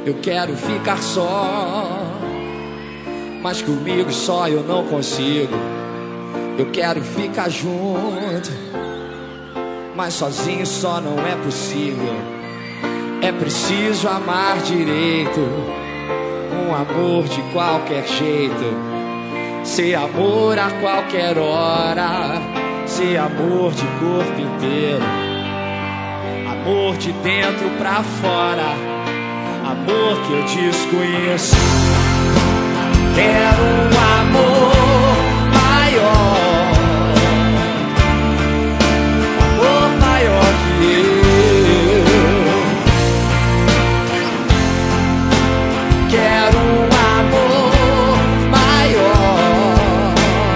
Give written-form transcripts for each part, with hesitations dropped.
Eu quero ficar só, mas comigo só eu não consigo. Eu quero ficar junto, mas sozinho só não é possível. É preciso amar direito, um amor de qualquer jeito. Ser amor a qualquer hora, ser amor de corpo inteiro. Amor de dentro pra fora, amor que eu desconheço. Quero um amor maior, um amor maior que eu. Quero um amor maior,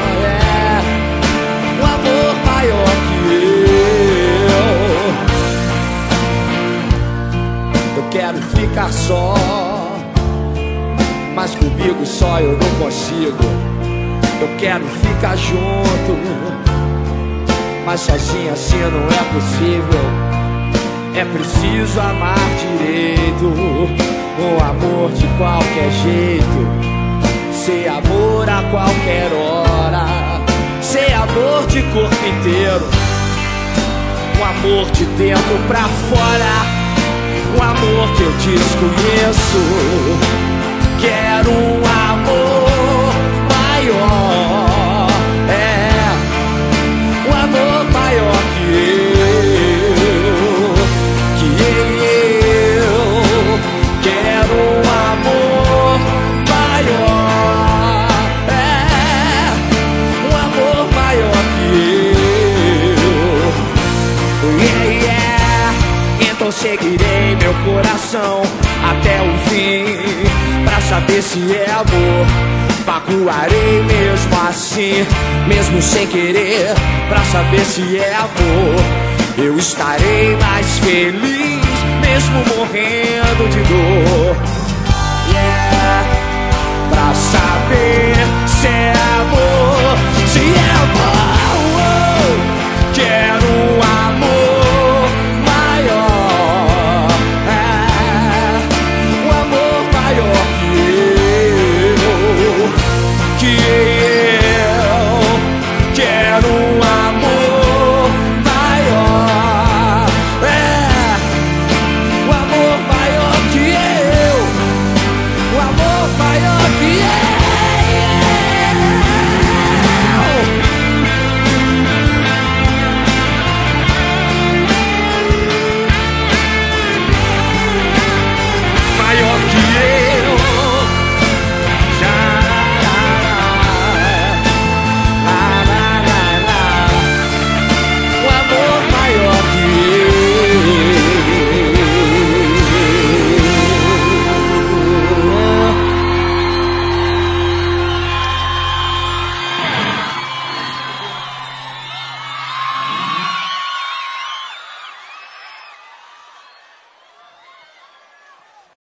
um amor maior que eu. Eu quero ficar só, mas comigo só eu não consigo. Eu quero ficar junto, mas sozinho assim não é possível. É preciso amar direito, um amor de qualquer jeito. Ser amor a qualquer hora, ser amor de corpo inteiro. Um amor de dentro pra fora, um amor que eu desconheço. Quero um amor maior, um amor maior que eu. Quero um amor maior, um amor maior que eu. Então seguirei meu coração até o fim, pra saber se é amor. Magoarei mesmo assim, mesmo sem querer, pra saber se é amor. Eu estarei mais feliz, mesmo morrendo de dor.